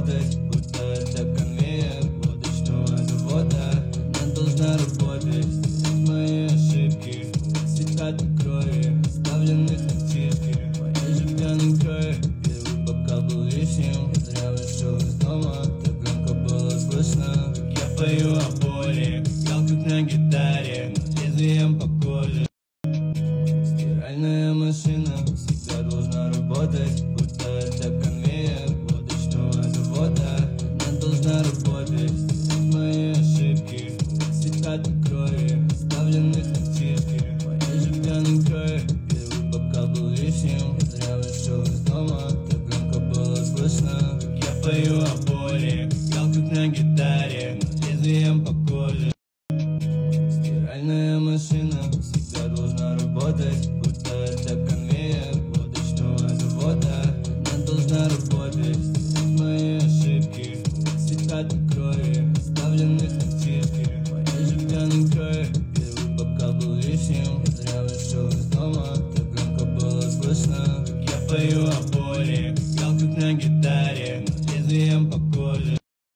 работать, будто это конвейер водочного завода. Она должна работать, мои ошибки, цвета крови, оставленных на чишке. Моя же пьяной крови, первый бокал был лишним. Я зря вышел из дома, так громко было слышно, как я пою о боли. Играл как на гитаре, но лезвием по коже. Стиральная машина всегда должна работать, будто это конвейер водочного завода. Она должна работать, мои ошибки, цвета крови, оставленных на чишке. Моя же пьяной крови, первый бокал был лишним. Я зря вышел из дома, так громко было слышно, как я пою о боли.